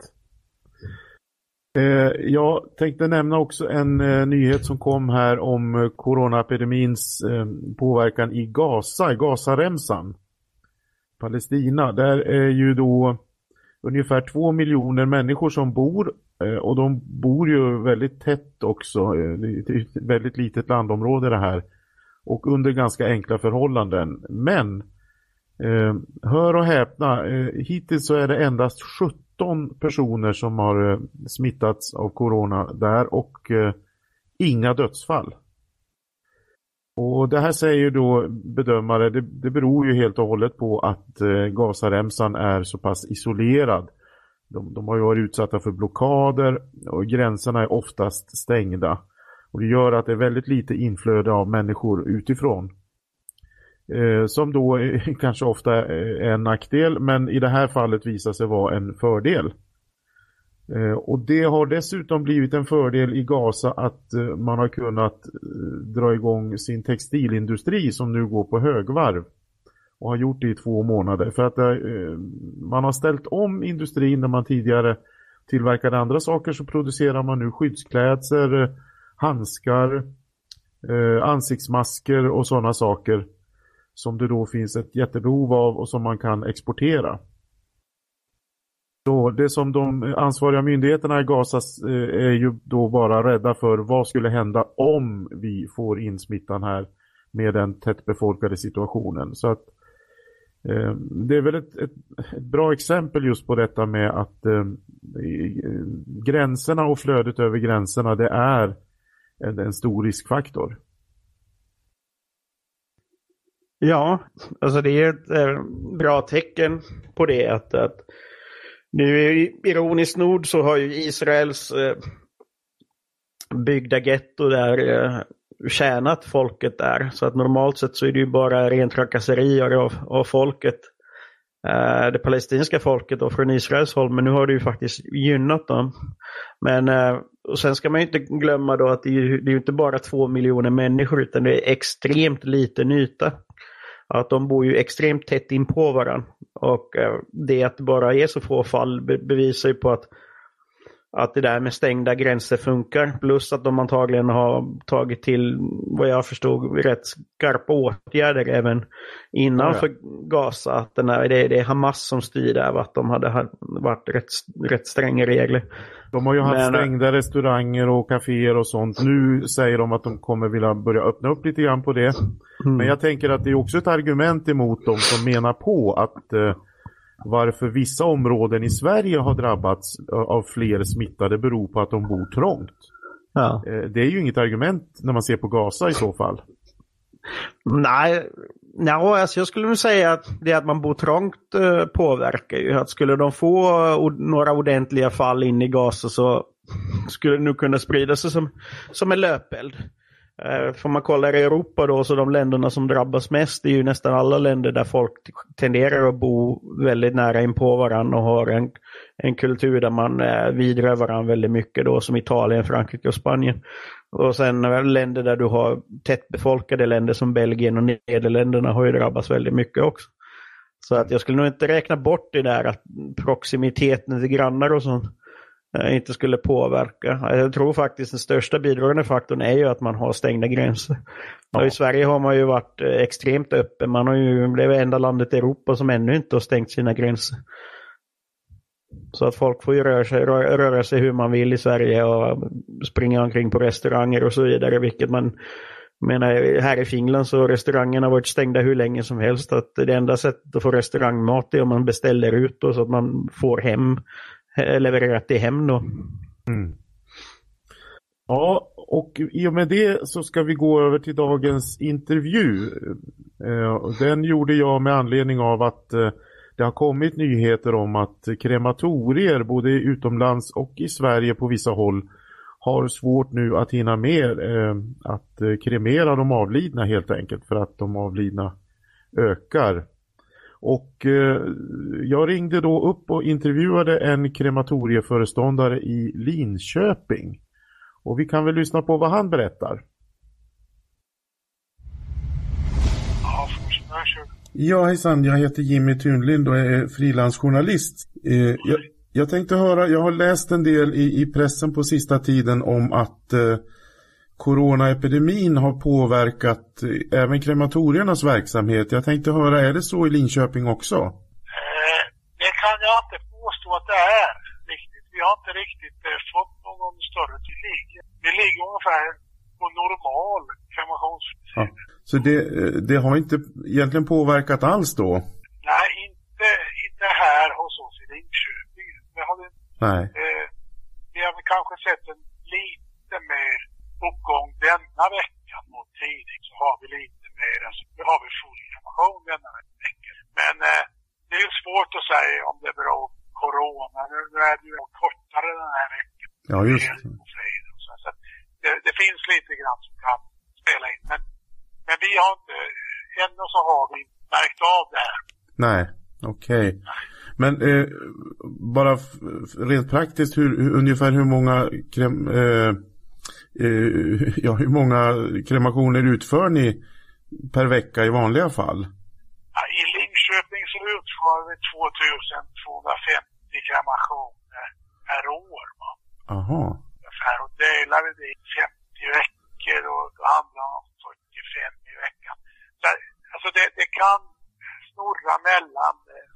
Jag tänkte nämna också en nyhet som kom här om coronaepidemins påverkan i Gazaremsan, Palestina. Där är ju då ungefär 2 miljoner människor som bor, och de bor ju väldigt tätt också. Det är ett väldigt litet landområde det här, och under ganska enkla förhållanden. Men hör och häpna, hittills så är det endast 17 personer som har smittats av corona där, och inga dödsfall. Och det här säger då bedömare, det beror ju helt och hållet på att Gazaremsan är så pass isolerad. De har ju varit utsatta för blockader och gränserna är oftast stängda. Och det gör att det är väldigt lite inflöde av människor utifrån. Som då kanske ofta är en nackdel, men i det här fallet visar sig vara en fördel. Och det har dessutom blivit en fördel i Gaza att man har kunnat dra igång sin textilindustri som nu går på högvarv. Och har gjort det i 2 månader. För att man har ställt om industrin. När man tidigare tillverkade andra saker så producerar man nu skyddskläder, handskar, ansiktsmasker och sådana saker. Som det då finns ett jättebehov av och som man kan exportera. Så det som de ansvariga myndigheterna i Gaza är ju då bara rädda för, vad skulle hända om vi får in smittan här med den tättbefolkade situationen. Så att det är väl ett bra exempel just på detta med att gränserna och flödet över gränserna, det är en stor riskfaktor. Ja, alltså det är ett bra tecken på det att nu ironiskt nog så har ju Israels byggda getto där tjänat folket där. Så att normalt sett så är det ju bara ren trakasserier av folket. Det palestinska folket då från Israels håll, men nu har det ju faktiskt gynnat dem. Men och sen ska man ju inte glömma då att det är ju inte bara 2 miljoner människor, utan det är extremt liten yta. Att de bor ju extremt tätt in på varandra. Och det att det bara är så få fall bevisar ju på att det där med stängda gränser funkar. Plus att de antagligen har tagit till, vad jag förstod, rätt skarpa åtgärder även innanför Gaza. Att det är Hamas som styr där, att de hade varit rätt stränga regler. De har ju haft stängda restauranger och kaféer och sånt. Nu säger de att de kommer vilja börja öppna upp lite grann på det. Men jag tänker att det är också ett argument emot dem som menar på att varför vissa områden i Sverige har drabbats av fler smittade beror på att de bor trångt. Ja. Det är ju inget argument när man ser på Gaza i så fall. Nej, alltså jag skulle nog säga att det att man bor trångt påverkar ju. Att skulle de få några ordentliga fall in i Gaza så skulle det nog kunna sprida sig som en löpeld. Får man kolla i Europa då, så de länderna som drabbas mest är ju nästan alla länder där folk tenderar att bo väldigt nära in på varandra och har en kultur där man vidrör varandra väldigt mycket då, som Italien, Frankrike och Spanien. Och sen länder där du har tättbefolkade länder som Belgien och Nederländerna har ju drabbats väldigt mycket också. Så att jag skulle nog inte räkna bort det där att proximiteten till grannar och sånt inte skulle påverka. Jag tror faktiskt den största bidragande faktorn är ju att man har stängda gränser. Ja. I Sverige har man ju varit extremt öppen. Man har ju blivit enda landet i Europa som ännu inte har stängt sina gränser. Så att folk får ju röra sig hur man vill i Sverige och springa omkring på restauranger och så vidare. Vilket man menar, här i Finland så har restaurangerna varit stängda hur länge som helst. Att det enda sättet att få restaurangmat är om man beställer ut då, så att man får levererat det hem då. Ja, och i och med det så ska vi gå över till dagens intervju. Den gjorde jag med anledning av att det har kommit nyheter om att krematorier både utomlands och i Sverige på vissa håll har svårt nu att hinna med att kremera de avlidna, helt enkelt för att de avlidna ökar. Och jag ringde då upp och intervjuade en krematorieföreståndare i Linköping. Och vi kan väl lyssna på vad han berättar. Ja, hejsan. Jag heter Jimmy Thunlind och är frilansjournalist. Jag tänkte höra, jag har läst en del i pressen på sista tiden om att coronaepidemin har påverkat även krematoriernas verksamhet. Jag tänkte höra, är det så i Linköping också? Det kan jag inte påstå att det är riktigt. Vi har inte riktigt fått någon större tillägg. Vi ligger ungefär på normal kremationsfrihet. Ja. Så det har inte egentligen påverkat alls då? Nej, inte här hos oss i Linköping. Nej. Vi har väl kanske sett en lite mer uppgång denna veckan mot tidigt, så har vi lite mer, alltså nu har vi full kremation denna vecka. Men det är ju svårt att säga om det beror på corona. Nu är det ju kortare den här veckan. Ja, just det. Så det finns lite grann som kan spela in. Men vi har inte, ändå så har vi märkt av det här. Nej, okej. Men bara rent praktiskt, ungefär hur många hur många kremationer utför ni per vecka i vanliga fall? Ja, i Linköping så utför vi 2250 kremationer per år. Aha. Och delar vi det i 50 veckor och då handlar det om 45 i veckan. Så, alltså det kan snurra mellan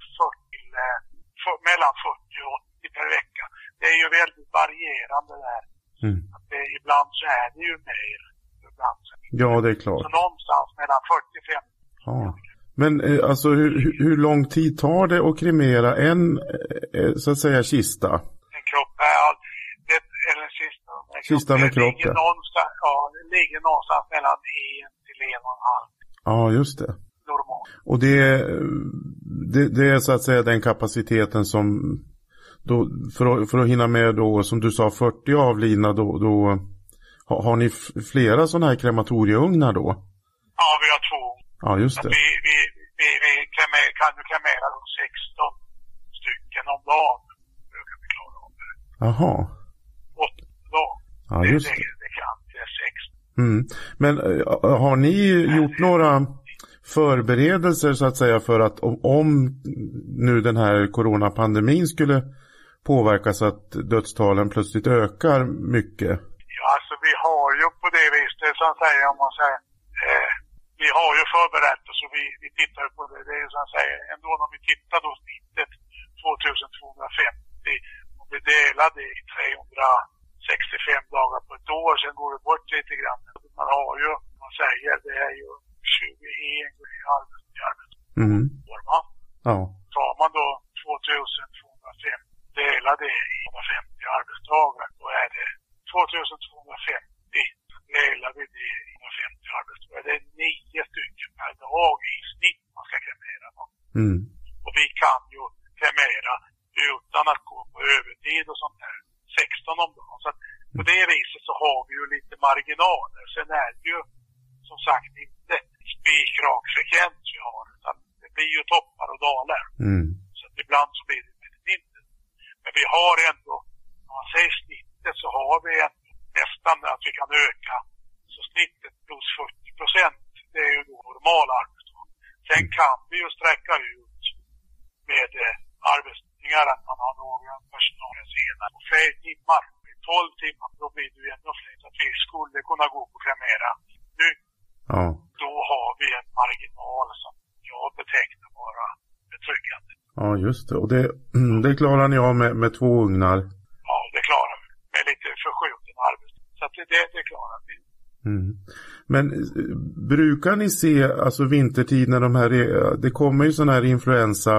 40 och 80 per vecka. Det är ju väldigt varierande där. Att ibland så är det ju mer. Ibland så. Ja, det är klart. Så någonstans mellan 40 och 50. Ja. Men alltså hur lång tid tar det att kremera en så att säga kista? En kropp, eller en kista. Kista med kropp, det ligger någonstans mellan 1 till 1,5. Ja, just det. Normalt. Och det är så att säga den kapaciteten som då, för att hinna med då, som du sa, 40 avlidna, då Har ni flera sådana här krematorieugnar då? Ja, vi har 2. Ja, just det. Vi kan ju kremera 16 stycken om dagen. Brukar vi klara av det. Jaha. 8 dagar. Ja, just det. Det kan det är 16. Mm. Men har ni gjort några förberedelser så att säga för att om nu den här coronapandemin skulle påverka så att dödstalen plötsligt ökar mycket? Ja, alltså vi har ju på det viset, som säger, om man säger, vi har ju förberett oss och vi tittar på det. Det är som jag säger, ändå när vi tittar då snittet 2250, och vi delar det i 365 dagar på ett år, sen går det bort lite grann. Man har ju, man säger, det är ju 21 arbetsdagar. Mm. Ja. Tar man då 2250, delar det i 150 arbetsdagar, då är det 2250, delar vi det i 150 arbetsdagar. Det är 9 stycken per dag i snitt man ska kremera. Mm. Och vi kan ju kremera utan att gå på övertid och sånt där, 16 om dagen. Så att på det viset så har vi ju lite marginaler. Sen är det ju som sagt inte spikrak frekvens vi har, utan det blir ju toppar och dalar. Mm. Så att ibland så blir det lite mindre. Men vi har ändå, om man säger snittet, så har vi ändå nästan att vi kan öka. Så snittet plus 40%, det är ju då normal arbetsdag. Sen kan vi ju sträcka ut med arbetsningar att man har några personal senare på 5 timmar, 12 timmar, då blir det ju ändå fler. Så att vi skulle kunna gå på kremera nu. Ja. Då har vi en marginal som jag betecknar vara betryggande. Ja, just det. Och det klarar ni av med 2 ugnar? Ja, det klarar vi. Med lite förskjuten arbete. Så att det klarar vi. Mm. Men brukar ni se, alltså vintertid när det kommer ju sådana här influensa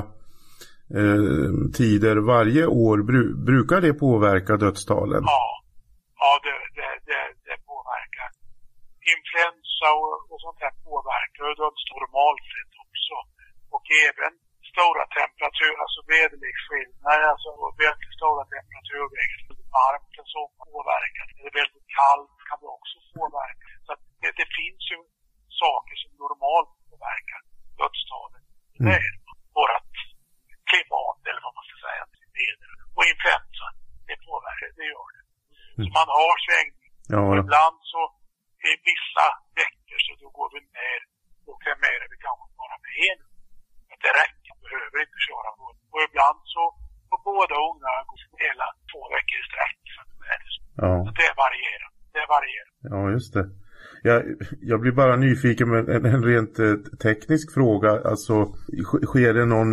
tider varje år, brukar det påverka dödstalen? Ja, det påverkar. Influensa och sånt här påverkar dödstal normalt sett också. Och även stora temperaturer, alltså väderleksskillnader, alltså väldigt stora temperaturväxlar, varmt och så påverkar. Det är väldigt kallt kan det också påverka. Så att det finns ju saker som normalt påverkar dödstalen. Det är vårat klimat, eller vad man ska säga, väder. Och influensa, det påverkar, det gör det. Så man har svängning. Ja. Ibland så i vissa veckor så då går vi ner och kremerar vi kanske bara med en. Att det räcker, man behöver inte köra båda. Och ibland så på båda ugnarna går hela 2 veckor i sträck. Ja. Så det varierar. Ja, just det. Jag blir bara nyfiken med en rent teknisk fråga. Alltså, sker det någon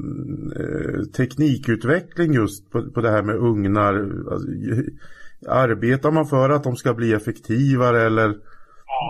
teknikutveckling just på det här med ugnar? Alltså, arbetar man för att de ska bli effektivare eller? Ja.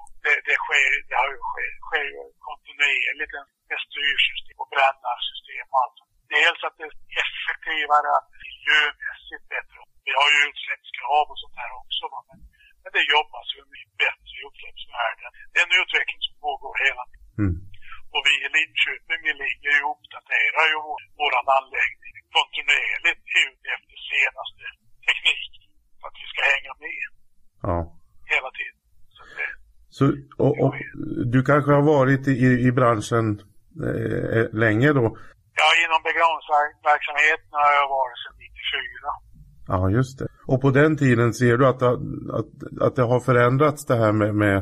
Det sker ju kontinuerligt med styrsystem och brännarsystem och allt. Dels att det är effektivare, miljömässigt bättre. Vi har ju utsläppskrav och sånt här också, men det jobbas ju mycket bättre i utsläppsvärden. Det är en utveckling som pågår hela tiden. Mm. Och vi i Linköping, vi ligger ju och uppdaterar ju våran anläggning kontinuerligt ut efter senaste teknik för att vi ska hänga med. Ja. Hela tiden. Så och du kanske har varit i branschen länge då? Ja, inom begravningsverksamheten har jag varit sedan 94. Ja, just det. Och på den tiden ser du att det har förändrats det här med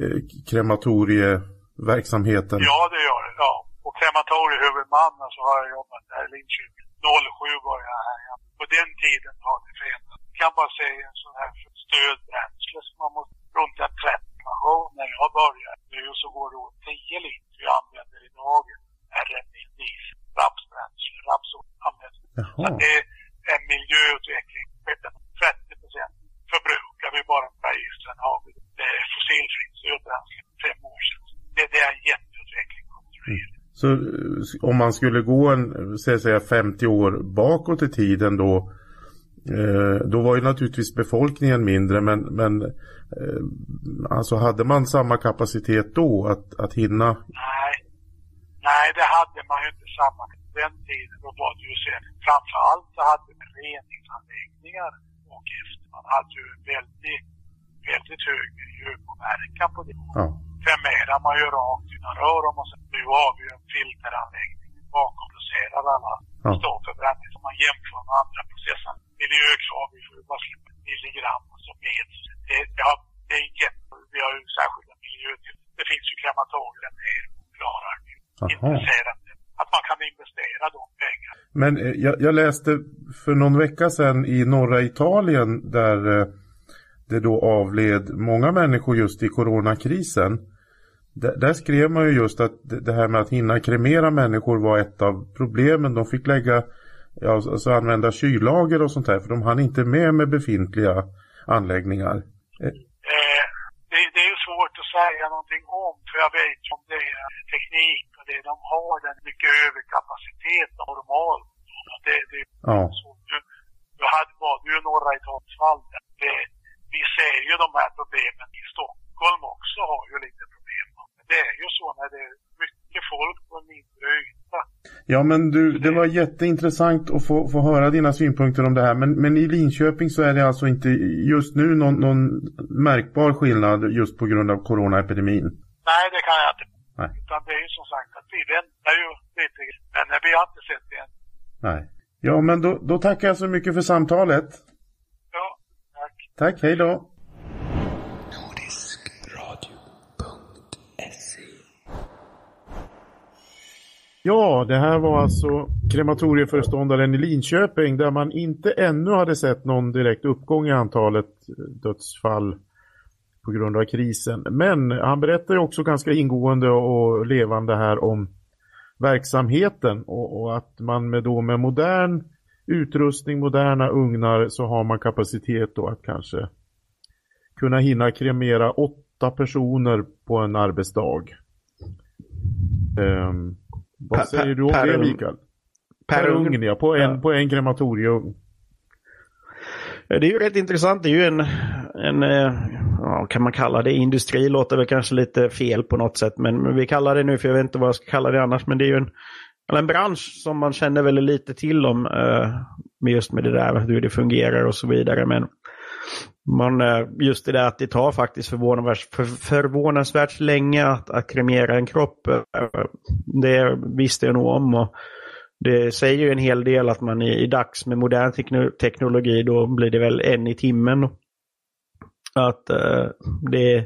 krematorieverksamheten? Ja, det gör det. Ja. Och krematoriehuvudman så har jag jobbat här i Linköping. 07 började jag här. Ja. På den tiden har det förändrats. Jag kan bara säga en sån här stödbränsle som man måste runt en 30-maskin när jag började. Nu så går det åt 10 liter vi använder i dagen. RMI, rapsbränsle, rapsolja. Så det är en miljöutveckling. 30% förbrukar vi bara per år. Sen har vi fossilfritt stödbränsle 5 år sedan. Det är en jätteutveckling. Så om man skulle gå säga 50 år bakåt i tiden då var ju naturligtvis befolkningen mindre, men alltså hade man samma kapacitet då att hinna? Nej, det hade man ju inte samma. Den tiden då var det ju så, framförallt så hade man reningsanläggningar och efter. Man hade ju en väldigt väldigt hög miljöpåverkan på det. Ja. Kremerar man ju rakt utan rör och sen nu har vi ju en filteranläggning bakom producerar alla stålförbränning som man jämför med andra processer. Miljökrav, vi får ju bara släppa milligram och så med. Det är vi har ju särskilda miljötillstånd. Det finns ju krematorier där klarar intresserat att man kan investera de pengarna. Men jag läste för någon vecka sedan i norra Italien där det då avled många människor just i coronakrisen. Där skrev man ju just att det här med att hinna kremera människor var ett av problemen. De fick alltså använda kyllager och sånt här för de hann inte med befintliga anläggningar. Det är ju svårt att säga någonting om, för jag vet ju om det är teknik och det de har den mycket överkapacitet normalt. Så nu var det ju några i fall. Vi ser ju de här problemen i Stockholm också, har ju lite problem. Men det är ju så när det är mycket folk på en mindre yta. Ja, men det var jätteintressant att få höra dina synpunkter om det här. Men i Linköping så är det alltså inte just nu någon märkbar skillnad just på grund av coronaepidemin? Nej, det kan jag inte. Nej. Utan det är ju som sagt att vi väntar ju lite. Men vi har inte sett det än. Nej. Ja, men då tackar jag så mycket för samtalet. Ja, tack. Tack, hej då. Ja, det här var alltså krematorieföreståndaren i Linköping där man inte ännu hade sett någon direkt uppgång i antalet dödsfall på grund av krisen. Men han berättar ju också ganska ingående och levande här om verksamheten och att man med modern utrustning, moderna ugnar så har man kapacitet då att kanske kunna hinna kremera 8 personer på en arbetsdag. Vad säger du om det, Mikael? Per ugn, ja. På en krematorieugn. Det är ju rätt intressant. Det är ju en kan man kalla det industri, låter väl kanske lite fel på något sätt. Men vi kallar det nu, för jag vet inte vad jag ska kalla det annars. Men det är ju en bransch som man känner väldigt lite till om. Just med det där, hur det fungerar och så vidare. Men just det där att det tar faktiskt förvånansvärt länge att kremera en kropp. Det visste jag nog om, och det säger ju en hel del att man i dags med modern teknologi då blir det väl 1 i timmen. Att det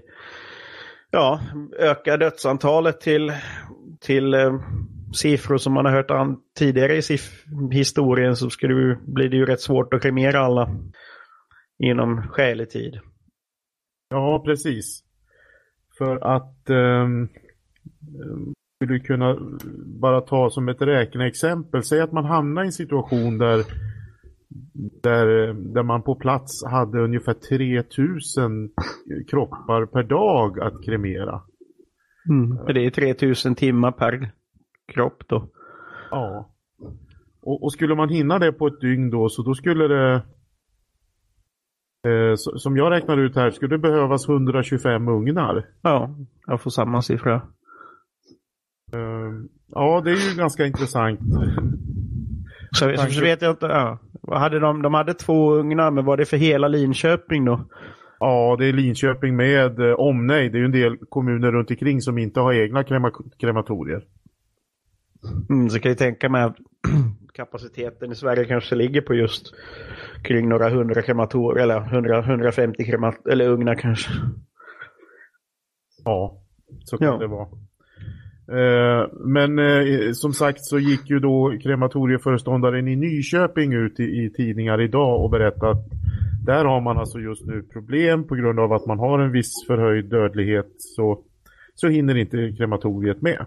ökar dödsantalet till siffror som man har hört tidigare i historien, så blir det ju rätt svårt att kremera alla inom skälig tid. Ja, precis. För att skulle kunna bara ta som ett räkneexempel. Säg att man hamnar i en situation där man på plats hade ungefär 3000 kroppar per dag att kremera. Det är 3000 timmar per kropp då. Ja. Och skulle man hinna det på ett dygn då, så då skulle det som jag räknar ut här, skulle det behövas 125 ugnar. Ja, jag får samma siffra. Ja, det är ju ganska intressant. Så vet jag inte, vad hade de hade 2 ugnar, men var det för hela Linköping då? Ja, det är Linköping med omnejd. Det är ju en del kommuner runt omkring som inte har egna krematorier. Så kan jag tänka mig att kapaciteten i Sverige kanske ligger på just kring några 100 krematorier eller 150 eller ugnar kanske. Ja, så kan det vara. Men som sagt så gick ju då krematorieföreståndaren i Nyköping ut i tidningar idag och berättade att där har man alltså just nu problem på grund av att man har en viss förhöjd dödlighet, så hinner inte krematoriet med.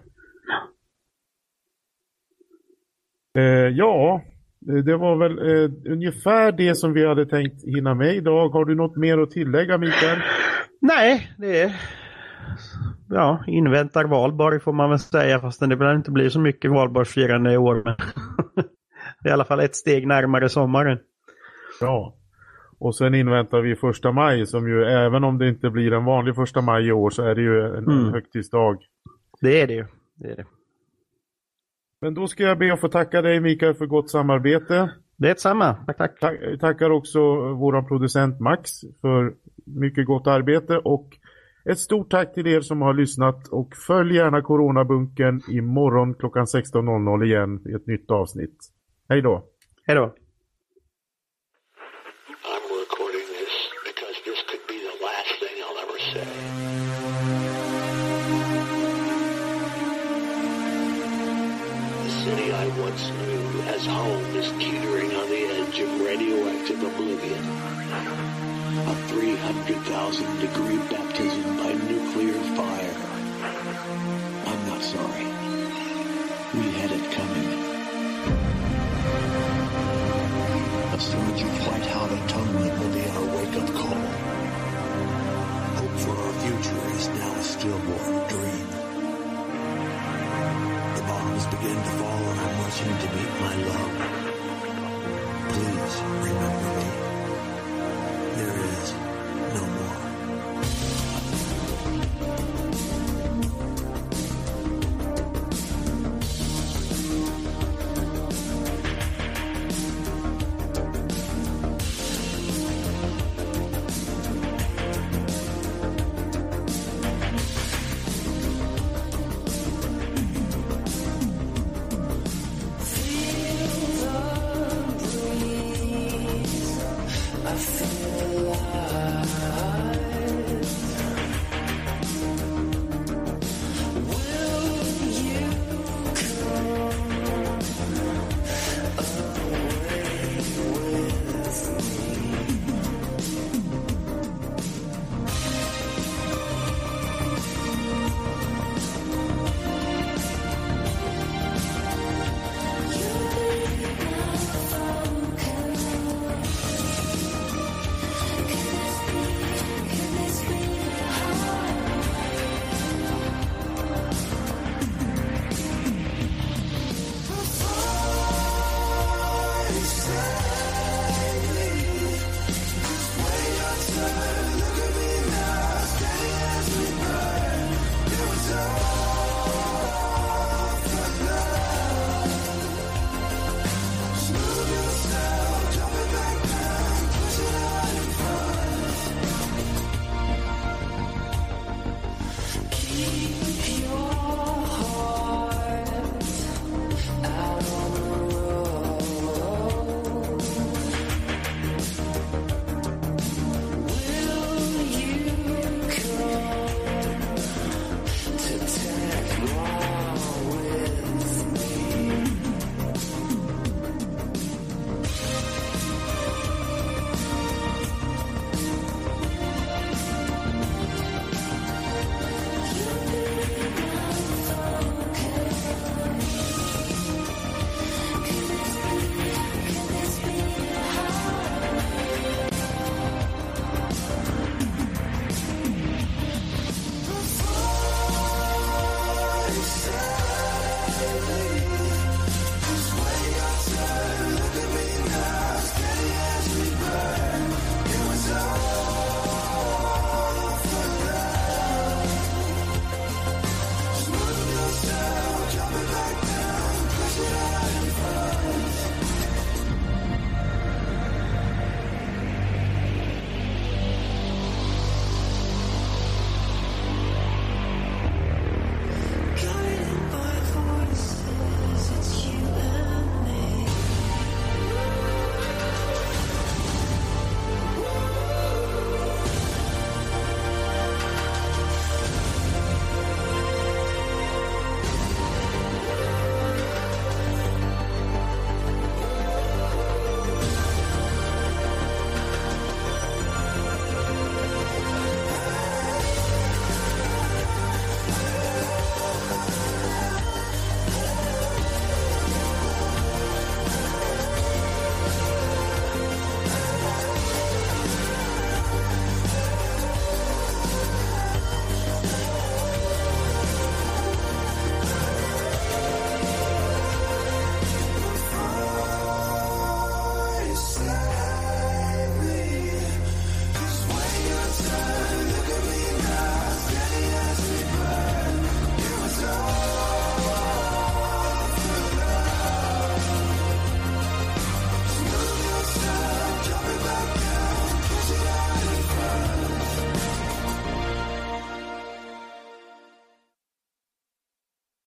Ja, det var väl ungefär det som vi hade tänkt hinna med idag. Har du något mer att tillägga, Mikael? Nej, det är inväntar valborg får man väl säga, fast det blir inte bli så mycket valborgsfirande i år. Det är i alla fall ett steg närmare sommaren. Ja, och sen inväntar vi 1 maj som ju, även om det inte blir en vanlig 1 maj i år, så är det ju en högtidsdag. Det är det ju. Det är det. Men då ska jag be att få tacka dig, Mikael, för gott samarbete. Det är ett samma. Tack. Tackar också våran producent Max för mycket gott arbete och ett stort tack till er som har lyssnat och följ gärna Coronabunkern imorgon klockan 16.00 igen i ett nytt avsnitt. Hej då! Hej då! I once knew as home is teetering on the edge of radioactive oblivion. A 300,000 degree baptism by nuclear fire. I'm not sorry. We had it coming. A surge of white hot atonement will be our wake-up call. Hope for our future is now a stillborn dream. Bombs begin to fall and I'm rushing to meet my love. Please remember me. There is